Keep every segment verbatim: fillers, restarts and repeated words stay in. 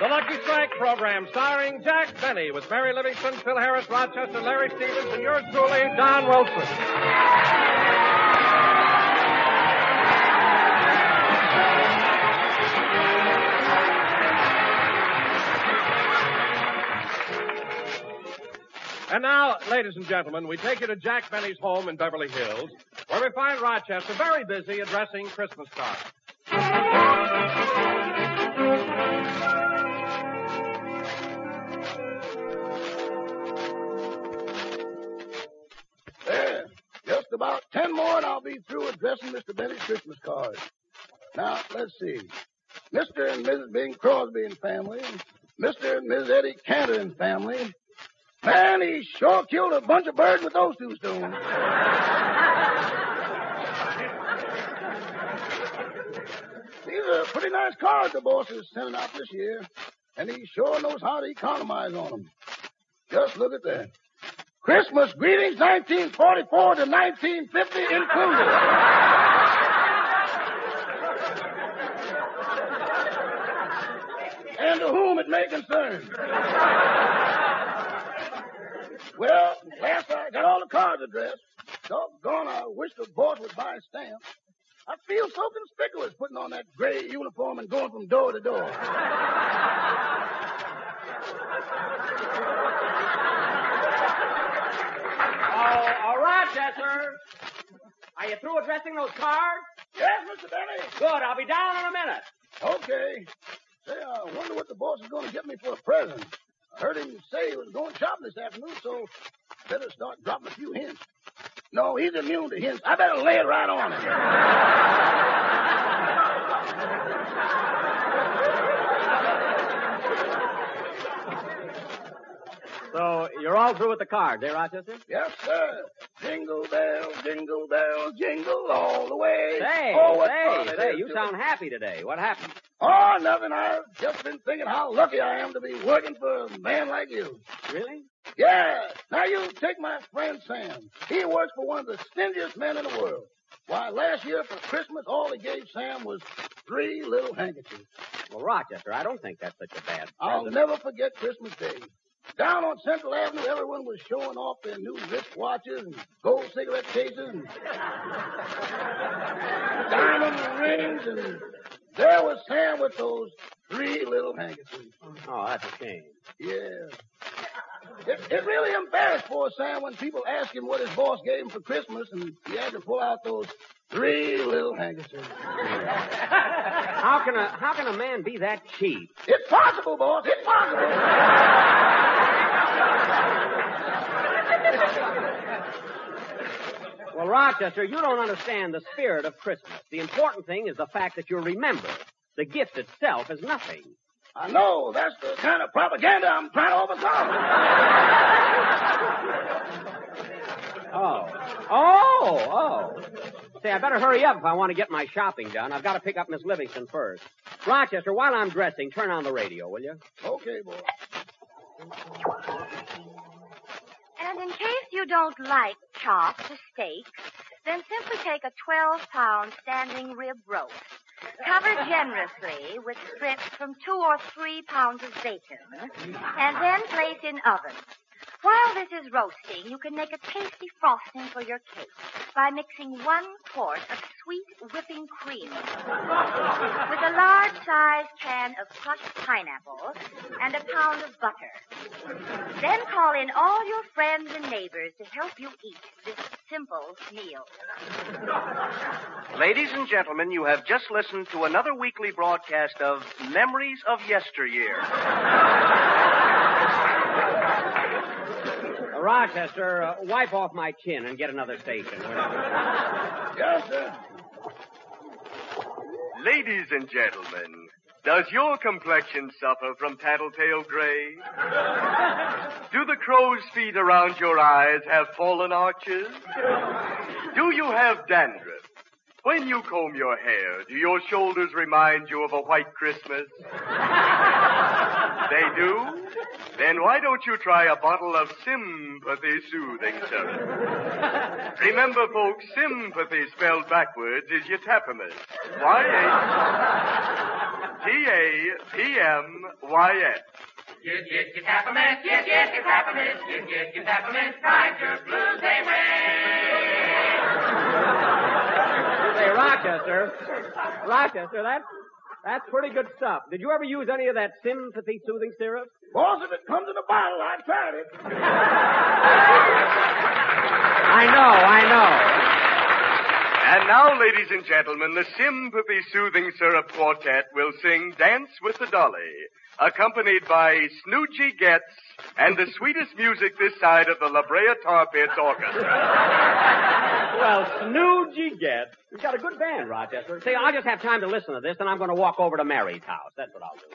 The Lucky Strike program starring Jack Benny with Mary Livingston, Phil Harris, Rochester, Larry Stevens, and yours truly, Don Wilson. And now, ladies and gentlemen, we take you to Jack Benny's home in Beverly Hills, where we find Rochester very busy addressing Christmas cards. There, just about ten more and I'll be through addressing Mister Benny's Christmas cards. Now, let's see. Mister and Missus Bing Crosby and family, Mister and Missus Eddie Cantor and family. Man, he sure killed a bunch of birds with those two stones. These are pretty nice cards the boss is sending out this year, and he sure knows how to economize on them. Just look at that. Christmas greetings nineteen forty-four to nineteen fifty included. And to whom it may concern. Well, last I got all the cards addressed. Doggone, I wish the boss would buy stamps. I feel so conspicuous putting on that gray uniform and going from door to door. Oh, all right, Chester. Are you through addressing those cards? Yes, Mister Benny. Good, I'll be down in a minute. Okay. Say, I wonder what the boss is going to get me for a present. I heard him say he was going shopping this afternoon, so better start dropping a few hints. No, he's immune to hints. I better lay it right on him. So, you're all through with the cards, eh, Rochester? Yes, sir. Jingle bells, jingle bells, jingle all the way. Say, oh, what say, fun it say, is you to- sound happy today. What happened? Oh, nothing. I've just been thinking how lucky I am to be working for a man like you. Really? Yeah. Now, you take my friend Sam. He works for one of the stingiest men in the world. Why, last year for Christmas, all he gave Sam was three little handkerchiefs. Well, Rochester, I don't think that's such a bad I'll present. never forget Christmas Day. Down on Central Avenue, everyone was showing off their new wristwatches and gold cigarette cases and diamond rings, and there was Sam with those three little handkerchiefs. Oh, that's a shame. Yeah. It, it really embarrassed poor Sam when people asked him what his boss gave him for Christmas, and he had to pull out those three little handkerchiefs. How can a how can a man be that cheap? It's possible, boss. It's possible. Well, Rochester, you don't understand the spirit of Christmas. The important thing is the fact that you remember. The gift itself is nothing. I know. That's the kind of propaganda I'm trying to overcome. Oh. Oh, oh. Say, I better hurry up if I want to get my shopping done. I've got to pick up Miss Livingston first. Rochester, while I'm dressing, turn on the radio, will you? Okay, boy. And in case you don't like chops or steaks, then simply take a twelve-pound standing rib roast. Cover generously with strips from two or three pounds of bacon, and then place in oven. While this is roasting, you can make a tasty frosting for your cake by mixing one quart of sweet whipping cream with a large-sized can of crushed pineapple and a pound of butter. Then call in all your friends and neighbors to help you eat this simple meal. Ladies and gentlemen, you have just listened to another weekly broadcast of Memories of Yesteryear. Uh, Rochester, uh, wipe off my chin and get another station. Yes, sir. Ladies and gentlemen, does your complexion suffer from tattletale gray? Do the crow's feet around your eyes have fallen arches? Do you have dandruff? When you comb your hair, do your shoulders remind you of a white Christmas? They do? Then why don't you try a bottle of Sympathy Soothing Syrup? Remember, folks, sympathy spelled backwards is yetapimus. Y T A P M Y S. Get, get your Tappermint, get, get your Tappermint, get, get your Tappermint, ride your blues away. Say, Rochester, Rochester, that's, that's pretty good stuff. Did you ever use any of that sympathy soothing syrup? Boss, if it comes in a bottle, I tried it. I know, I know. And now, ladies and gentlemen, the Sympathy Soothing Syrup Quartet will sing Dance with the Dolly, accompanied by Snoochie Getz and the sweetest music this side of the La Brea Tar Pits Orchestra. Well, Snoochie Getz. You've got a good band, Rochester. See, I'll just have time to listen to this, and I'm going to walk over to Mary's house. That's what I'll do.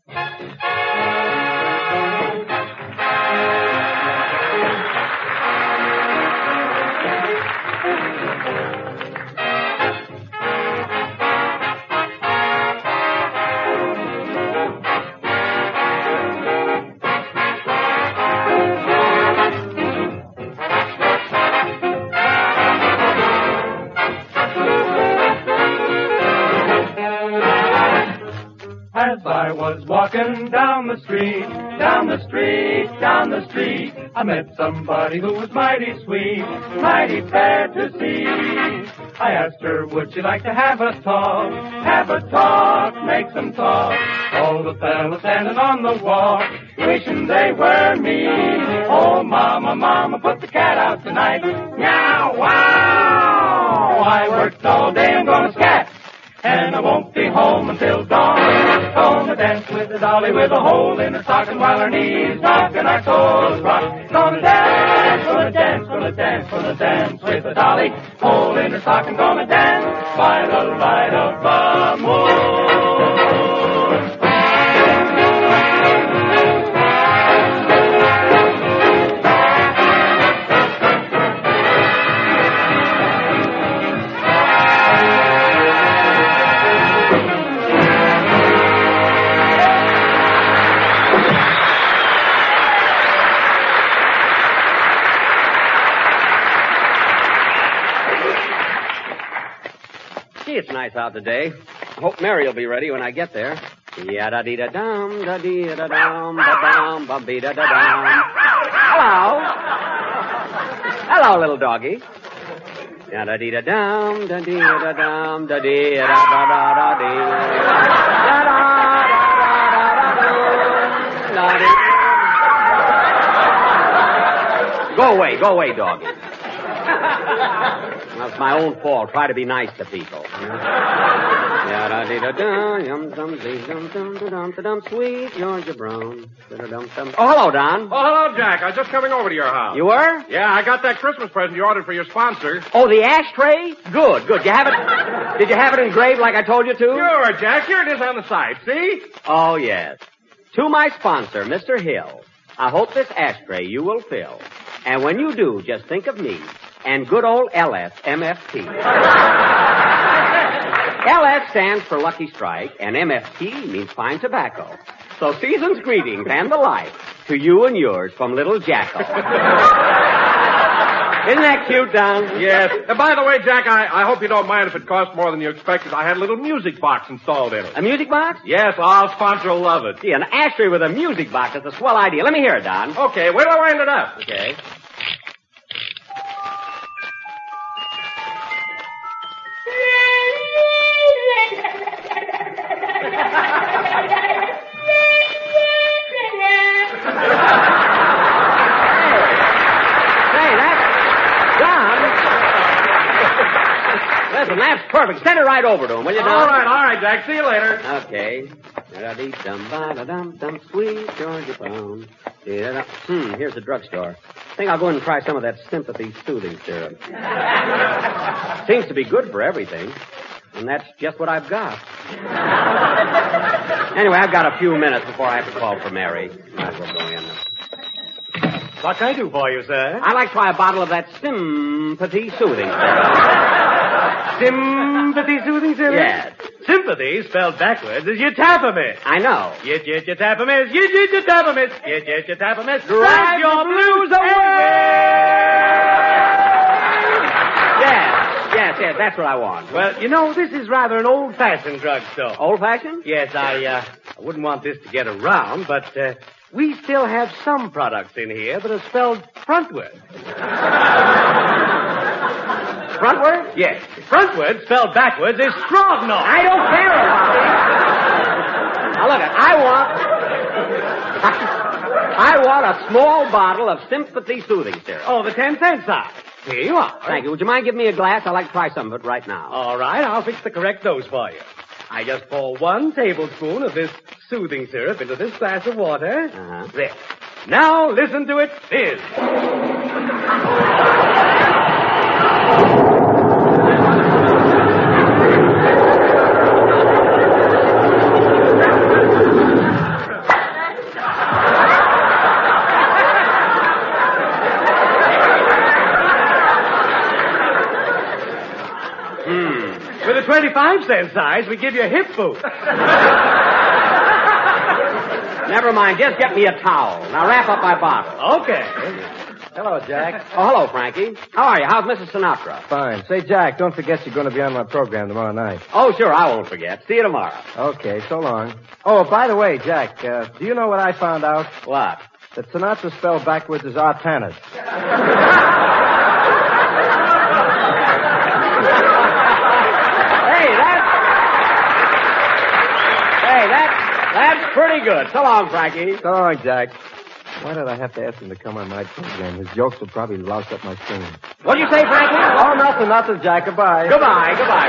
As I was walking down the street, down the street, down the street, I met somebody who was mighty sweet, mighty fair to see. I asked her, would she like to have a talk, have a talk, make some talk. All the fellas standing on the walk, wishing they were me. Oh, mama, mama, put the cat out tonight. Meow, wow! I worked all day, I'm gonna scat. And I won't be home until dawn. Gonna dance with the dolly with a hole in her stocking while her knees knock and our toes rock. Gonna dance, gonna dance, gonna dance, gonna dance with the dolly. Hole in her stocking, gonna dance by the light of the moon. It's nice out today. I hope Mary will be ready when I get there. Ya-da-dee-da-dum, da-dee-da-dum, ba-dum, ba-bee-da-da-dum. Hello. Hello, little doggy. Ya-da-dee-da-dum, da-dee-da-dum, da-dee-da-da-da-da-dee. Da-da-da-da-da-da-dum. Go away, go away, doggy. That's my own fault. Try to be nice to people. Sweet Georgia Brown. Oh, hello, Don. Oh, hello, Jack. I was just coming over to your house. You were? Yeah, I got that Christmas present you ordered for your sponsor. Oh, the ashtray? Good, good. You have it? Did you have it engraved like I told you to? Sure, Jack. Here it is on the side. See? Oh, yes. To my sponsor, Mister Hill, I hope this ashtray you will fill. And when you do, just think of me and good old L S M F T. L S stands for Lucky Strike, and M F T means fine tobacco. So season's greetings and the like to you and yours from Little Jackal. Isn't that cute, Don? Yes. Uh, by the way, Jack, I, I hope you don't mind if it costs more than you expected. I had a little music box installed in it. A music box? Yes, our sponsor will love it. Gee, an ashtray with a music box is a swell idea. Let me hear it, Don. Okay, where do I wind it up? Okay. Listen, that's perfect. Send it right over to him, will you, Don? All right, all right, Jack. See you later. Okay. Da-dee-dum-ba-da-dum-dum, sweet Georgia Brown. Hmm, here's the drugstore. I think I'll go in and try some of that sympathy soothing syrup. Seems to be good for everything. And that's just what I've got. Anyway, I've got a few minutes before I have to call for Mary. Might as well go in. What can I do for you, sir? I'd like to try a bottle of that sympathy soothing syrup. Sympathy soothing syrup? Yes. Sympathy, spelled backwards, is yatapamiss. I know. Yit, yit, yatapamiss. Yit, yit, yatapamiss. Yit, yit, yatapamiss. Drive your blues away! Yes, yes, yes, that's what I want. Well, you know, this is rather an old-fashioned drugstore. Old-fashioned? Yes, I, uh, I wouldn't want this to get around, but uh, we still have some products in here that are spelled frontward. Frontward? Yes. Frontward, spelled backwards, is Strodnor. I don't care about it. Now, look, I want... I want a small bottle of Sympathy Soothing Syrup. Oh, the ten cent size. Here you are. Thank you. Would you mind giving me a glass? I'd like to try some of it right now. All right, I'll fix the correct dose for you. I just pour one tablespoon of this soothing syrup into this glass of water. Uh-huh. There. Now, listen to it fizz. With a twenty-five cent size, we give you a hip boost. Never mind. Just get me a towel. Now wrap up my bottle. Okay. Hello, Jack. Oh, hello, Frankie. How are you? How's Missus Sinatra? Fine. Say, Jack, don't forget you're going to be on my program tomorrow night. Oh, sure. I won't forget. See you tomorrow. Okay, so long. Oh, by the way, Jack, uh, do you know what I found out? What? That Sinatra spelled backwards is Artanas. Hey, that's... Hey, that's... That's pretty good. So long, Frankie. So long, Jack. Why did I have to ask him to come on my program? His jokes will probably louse up my singing. What'd you say, Frankie? Oh, nothing, nothing, Jack. Goodbye. Goodbye, goodbye.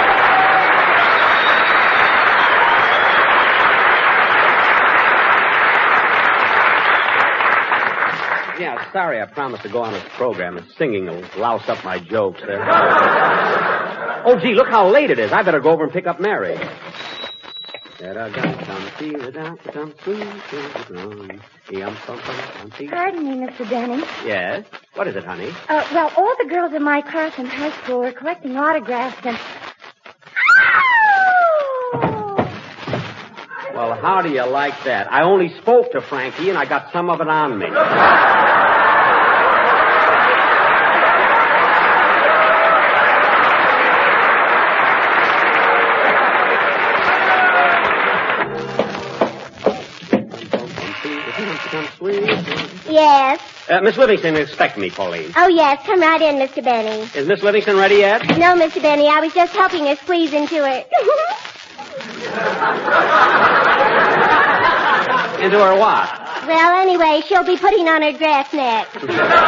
Yeah, sorry I promised to go on this program, and singing will louse up my jokes there. Oh, gee, look how late it is. I better go over and pick up Mary. Pardon me, Mister Benny. Yes? What is it, honey? Uh, well, all the girls in my class in high school were collecting autographs and... Well, how do you like that? I only spoke to Frankie, and I got some of it on me. Yes. Uh, Miss Livingston is expecting me, Pauline. Oh, yes. Come right in, Mister Benny. Is Miss Livingston ready yet? No, Mister Benny. I was just helping her squeeze into it. Into her what? Well, anyway, she'll be putting on her dress next.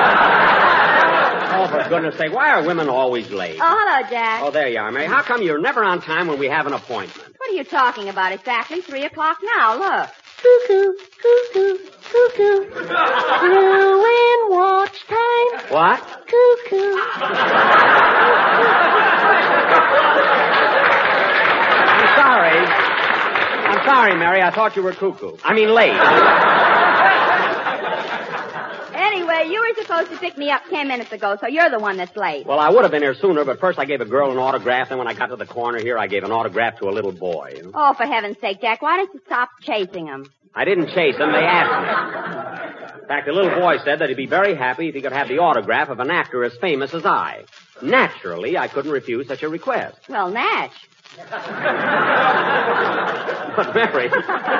Oh, for goodness sake, why are women always late? Oh, hello, Jack. Oh, there you are, Mary. How come you're never on time when we have an appointment? What are you talking about exactly? Three o'clock now, look. Cuckoo, cuckoo, cuckoo. Ruin watch time. What? Cuckoo. I'm sorry. I'm sorry, Mary. I thought you were cuckoo. I mean late. Anyway, you were supposed to pick me up ten minutes ago, so you're the one that's late. Well, I would have been here sooner, but first I gave a girl an autograph, then when I got to the corner here, I gave an autograph to a little boy. Oh, for heaven's sake, Jack, why don't you stop chasing him? I didn't chase him. They asked me. In fact, the little boy said that he'd be very happy if he could have the autograph of an actor as famous as I. Naturally, I couldn't refuse such a request. Well, Natch. But Mary...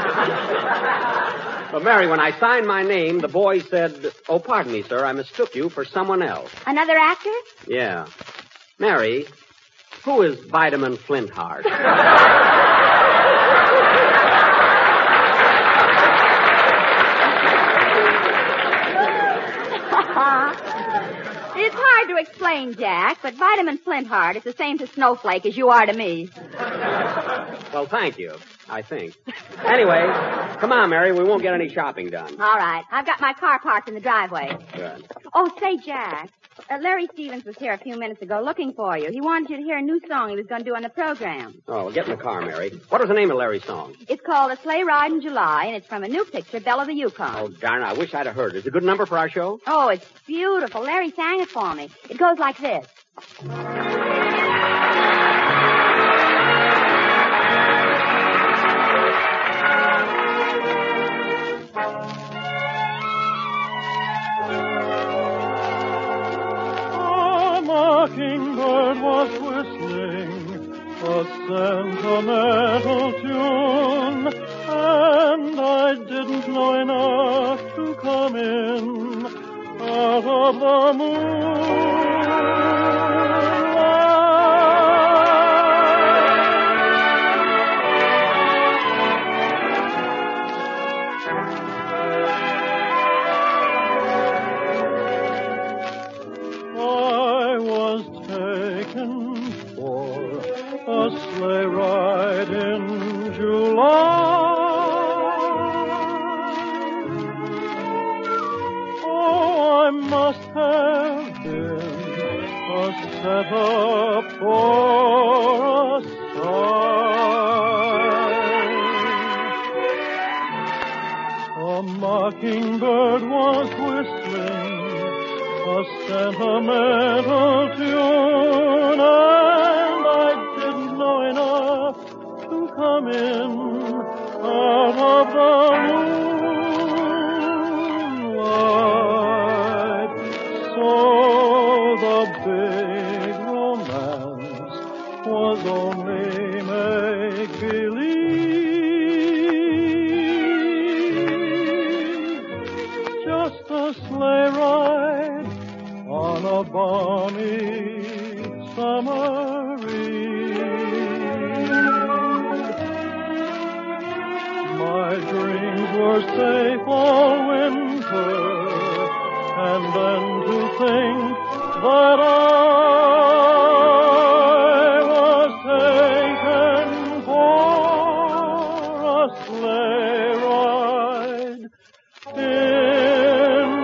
But Mary, when I signed my name, the boy said, "Oh, pardon me, sir, I mistook you for someone else." Another actor? Yeah. Mary, who is Vitamin Flintheart? It's hard to explain, Jack, but Vitamin Flintheart is the same to Snowflake as you are to me. Well, thank you, I think. Anyway, come on, Mary. We won't get any shopping done. All right. I've got my car parked in the driveway. Good. Oh, say, Jack, uh, Larry Stevens was here a few minutes ago looking for you. He wanted you to hear a new song he was going to do on the program. Oh, well, get in the car, Mary. What was the name of Larry's song? It's called A Sleigh Ride in July, and it's from a new picture, Belle of the Yukon. Oh, darn, I wish I'd have heard it. Is it a good number for our show? Oh, it's beautiful. Larry sang it for me. It goes like this. A mockingbird was whistling whistling a sentimental tune, and I didn't know enough to come in out of the moonlight. I was taken for a sleigh ride in July. Oh, I must have been a setup for a sign. A mockingbird was whistling a sentimental tune, and I didn't know enough to come in out of the moonlight. So the big romance was only make-believe, just a sleigh ride on a balmy summer eve. My dreams were safe all winter, and then to think that I was taken for a sleigh ride in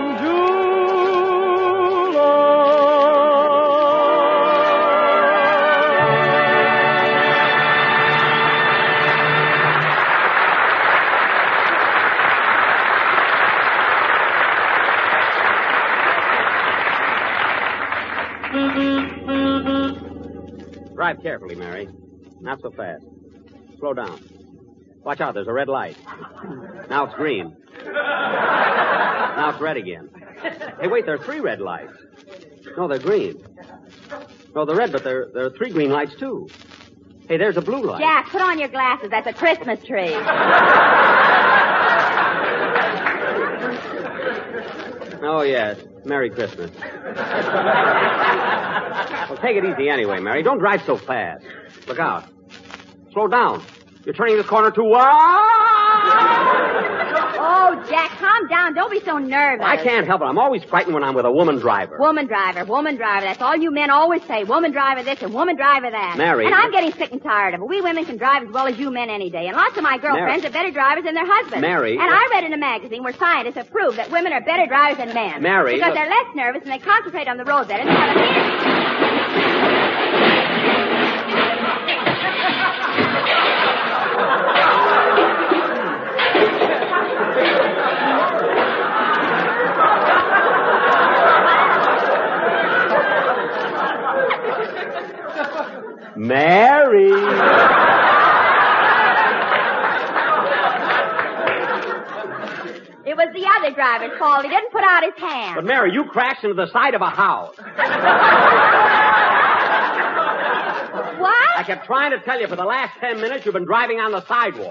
Drive carefully, Mary. Not so fast. Slow down. Watch out, there's a red light. Now it's green. Now it's red again. Hey, wait, there are three red lights. No, they're green. No, they're red, but there, there are three green lights, too. Hey, there's a blue light. Jack, put on your glasses. That's a Christmas tree. Oh, yes. Merry Christmas. Well, take it easy anyway, Mary. Don't drive so fast. Look out. Slow down. You're turning this corner too wide. Oh, Jack, calm down. Don't be so nervous. I can't help it. I'm always frightened when I'm with a woman driver. Woman driver, woman driver. That's all you men always say. Woman driver this and woman driver that. Mary. And I'm getting sick and tired of it. We women can drive as well as you men any day. And lots of my girlfriends Mary. are better drivers than their husbands. Mary. And I read in a magazine where scientists have proved that women are better drivers than men. Mary. Because look. they're less nervous and they concentrate on the road better. They have a Mary. It was the other driver's fault. He didn't put out his hand. But, Mary, you crashed into the side of a house. What? I kept trying to tell you for the last ten minutes you've been driving on the sidewalk.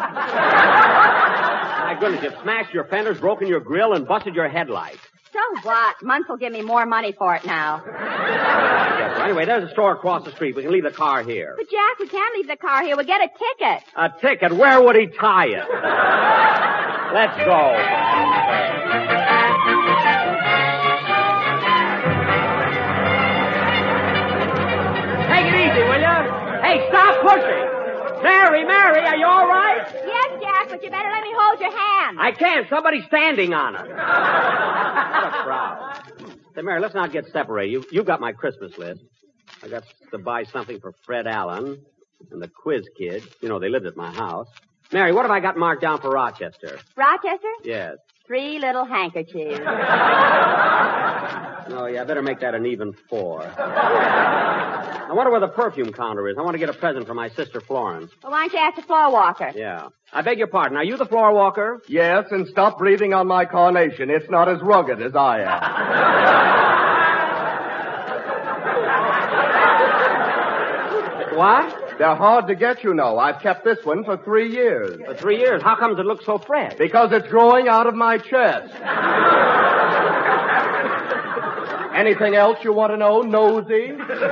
My goodness, you've smashed your fenders, broken your grill, and busted your headlights. So what? Muntz will give me more money for it now. Yes, well, anyway, there's a store across the street. We can leave the car here. But, Jack, we can't leave the car here. We'll get a ticket. A ticket? Where would he tie it? Let's go. Take it easy, will you? Hey, stop pushing. Mary, Mary, are you all right? Yes, Jack, but you better let me hold your hand. I can't. Somebody's standing on it. What a crowd. Say, Mary, let's not get separated. You, you've got my Christmas list. I got to buy something for Fred Allen and the Quiz Kid. You know, they lived at my house. Mary, what have I got marked down for Rochester? Rochester? Yes. Three little handkerchiefs. Oh, yeah, I better make that an even four. I wonder where the perfume counter is. I want to get a present for my sister Florence. Well, why don't you ask the floor walker? Yeah. I beg your pardon. Are you the floor walker? Yes, and stop breathing on my carnation. It's not as rugged as I am. What? They're hard to get, you know. I've kept this one for three years. For three years? How comes it looks so fresh? Because it's growing out of my chest. Anything else you want to know, nosy?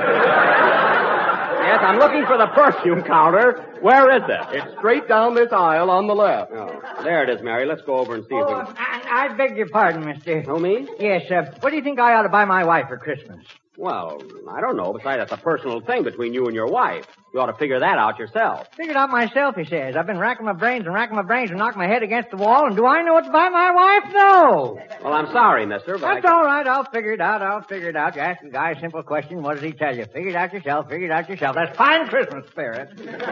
Yes, I'm looking for the perfume counter. Where is it? It's straight down this aisle on the left. Oh, there it is, Mary. Let's go over and see Oh, if we... I, I beg your pardon, mister. Oh, me? Yes, uh, what do you think I ought to buy my wife for Christmas? Well, I don't know. Besides, that's a personal thing between you and your wife. You ought to figure that out yourself. Figured out myself, he says. I've been racking my brains and racking my brains and knocking my head against the wall, and do I know what to buy my wife? No. Well, I'm sorry, mister, but That's I... all right. I'll figure it out. I'll figure it out. You ask the guy a simple question. What does he tell you? Figure it out yourself. Figure it out yourself. That's fine Christmas spirit.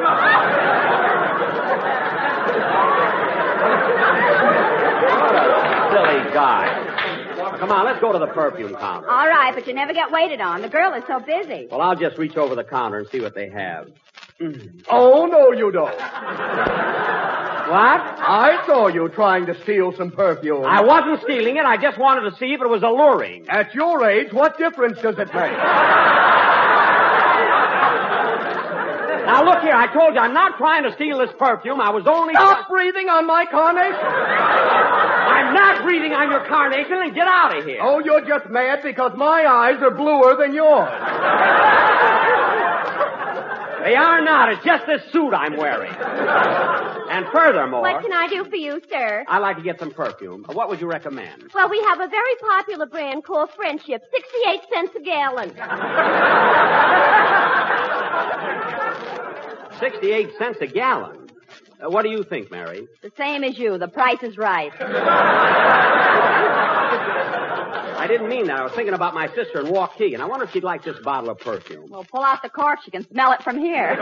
Silly guy. Come on, let's go to the perfume counter. All right, but you never get waited on. The girl is so busy. Well, I'll just reach over the counter and see what they have. Oh, no, you don't. What? I saw you trying to steal some perfume. I wasn't stealing it. I just wanted to see if it was alluring. At your age, what difference does it make? Now, look here. I told you I'm not trying to steal this perfume. I was only... Stop breathing on my carnation. I'm not breathing on your carnation, and get out of here. Oh, you're just mad because my eyes are bluer than yours. They are not. It's just this suit I'm wearing. And furthermore... What can I do for you, sir? I'd like to get some perfume. What would you recommend? Well, we have a very popular brand called Friendship. sixty-eight cents a gallon. sixty-eight cents a gallon. Uh, what do you think, Mary? The same as you. The price is right. I didn't mean that. I was thinking about my sister in Waukee, and I wonder if she'd like this bottle of perfume. Well, pull out the cork. She can smell it from here.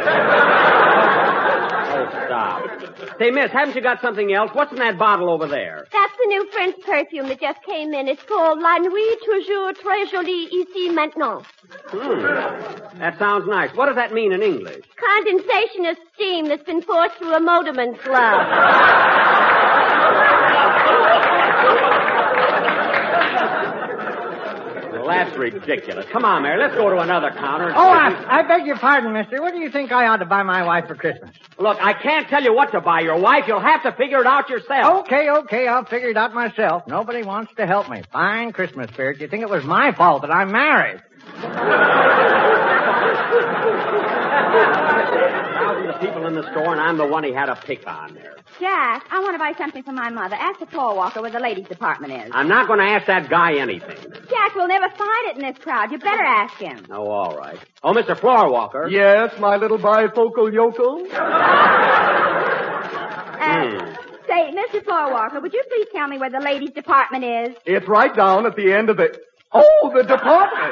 Oh, stop. Say, miss, haven't you got something else? What's in that bottle over there? That's the new French perfume that just came in. It's called La Nuit Toujours Très Jolie Ici Maintenant. Hmm. That sounds nice. What does that mean in English? Condensation of steam that's been forced through a motorman's glove. Well, that's ridiculous. Come on, Mary. Let's go to another counter. Oh, I, I beg your pardon, mister. What do you think I ought to buy my wife for Christmas? Look, I can't tell you what to buy your wife. You'll have to figure it out yourself. Okay, okay. I'll figure it out myself. Nobody wants to help me. Fine Christmas spirit. You think it was my fault that I'm married? Thousands of people in the store, and I'm the one he had a pick on there. Jack, I want to buy something for my mother. Ask the floor walker where the ladies' department is. I'm not going to ask that guy anything. Jack, we'll never find it in this crowd. You better ask him. Oh, all right. Oh, Mister Floorwalker. Yes, my little bifocal yokel. Uh, Hmm. Say, Mister Floorwalker, would you please tell me where the ladies' department is? It's right down at the end of the... Oh, the department.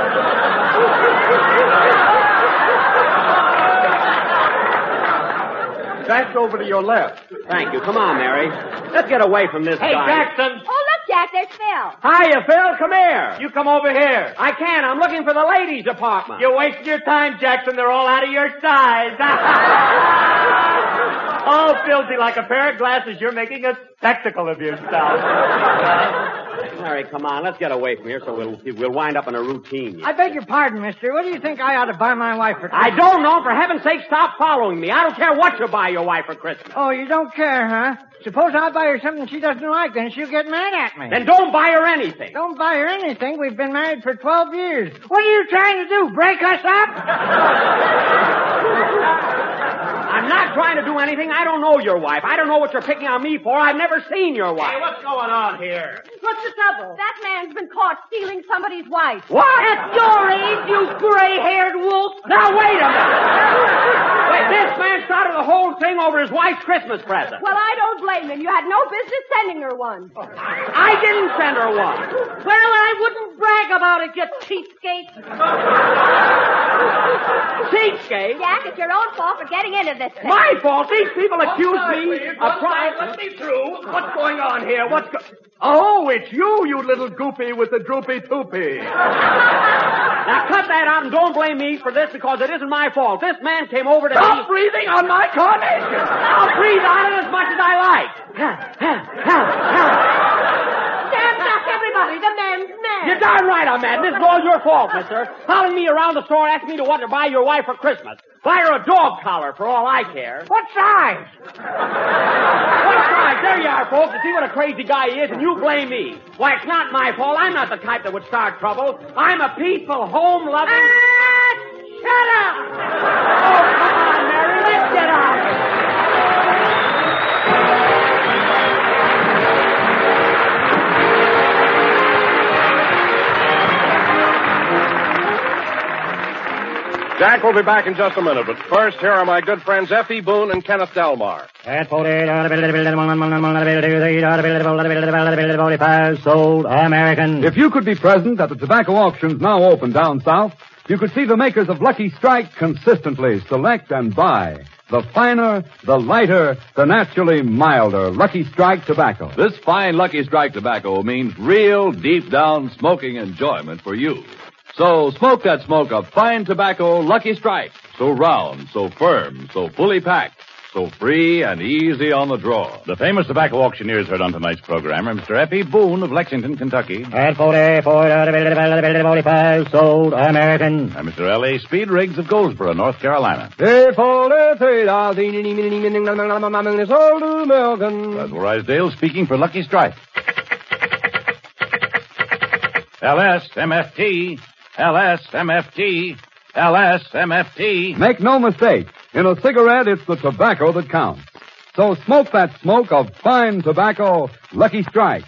That's over to your left. Thank you. Come on, Mary. Let's get away from this Hey, guy. Jackson. Oh, look, Jack, there's Phil. Hiya, Phil. Come here. You come over here. I can't. I'm looking for the ladies' department. You're wasting your time, Jackson. They're all out of your size. All filthy like a pair of glasses. You're making a spectacle of yourself. Mary, come on. Let's get away from here so we'll we'll wind up in a routine. I beg your pardon, mister. What do you think I ought to buy my wife for Christmas? I don't know. For heaven's sake, stop following me. I don't care what you buy your wife for Christmas. Oh, you don't care, huh? Suppose I buy her something she doesn't like, then she'll get mad at me. Then don't buy her anything. Don't buy her anything. We've been married for twelve years. What are you trying to do, break us up? I'm not trying to do anything. I don't know your wife. I don't know what you're picking on me for. I've never seen your wife. Hey, what's going on here? What's the trouble? That man's been caught stealing somebody's wife. What? At your age, you gray-haired wolf. Now, wait a minute. Wait, this man started the whole thing over his wife's Christmas present. Well, I don't blame him. You had no business sending her one. I didn't send her one. Well, I wouldn't brag about it, you cheapskate. Cheapskate? Jack, it's your own fault for getting into this thing. My fault? These people accuse me of trying... Let me through. What's going on here? What's go- Oh, it's you, you little goopy with the droopy toopy. Now, cut that out and don't blame me for this because it isn't my fault. This man came over to Stop me... breathing on my carnation. I'll breathe on it as much as I like. Stand back, everybody. Charlie, the man's mad. You're darn right I'm mad. This is all your fault, mister. Following me around the store asking me to what to buy your wife for Christmas. Buy her a dog collar for all I care. What size? What size? There you are, folks. You see what a crazy guy he is, and you blame me. Why, it's not my fault. I'm not the type that would start trouble. I'm a peaceful, home-loving... Ah, shut up! Oh, come on, Mary. Let's get out of here. Jack will be back in just a minute, but first, here are my good friends Effie Boone and Kenneth Delmar. Sold American. If you could be present at the tobacco auctions now open down south, you could see the makers of Lucky Strike consistently select and buy the finer, the lighter, the naturally milder Lucky Strike tobacco. This fine Lucky Strike tobacco means real deep-down smoking enjoyment for you. So smoke that smoke of fine tobacco Lucky Strike. So round, so firm, so fully packed, so free and easy on the draw. The famous tobacco auctioneers heard on tonight's program are Mister Effie Boone of Lexington, Kentucky. At forty, forty-five, sold American. And Mister L A. Speed Riggs of Goldsboro, North Carolina. Sold American. Basil Risedale speaking for Lucky Strike. L S M F T, L S M F T, L S M F T. Make no mistake, in a cigarette, it's the tobacco that counts. So smoke that smoke of fine tobacco, Lucky Strike.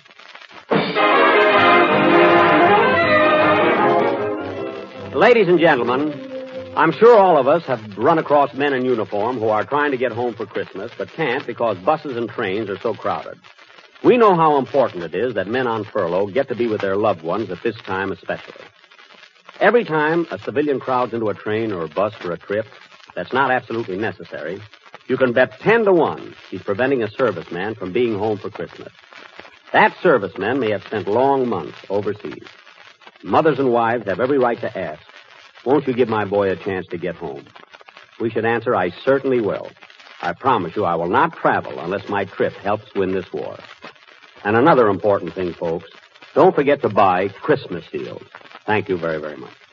Ladies and gentlemen, I'm sure all of us have run across men in uniform who are trying to get home for Christmas, but can't because buses and trains are so crowded. We know how important it is that men on furlough get to be with their loved ones at this time especially. Every time a civilian crowds into a train or a bus for a trip that's not absolutely necessary, you can bet ten to one he's preventing a serviceman from being home for Christmas. That serviceman may have spent long months overseas. Mothers and wives have every right to ask, won't you give my boy a chance to get home? We should answer, I certainly will. I promise you I will not travel unless my trip helps win this war. And another important thing, folks, don't forget to buy Christmas seals. Thank you very, very much.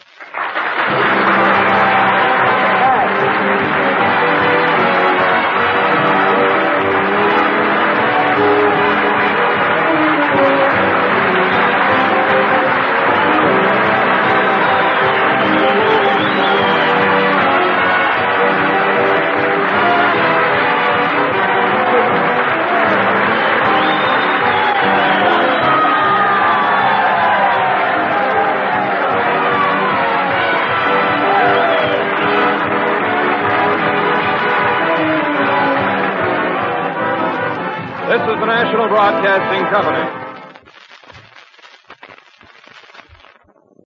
This is the National Broadcasting Company.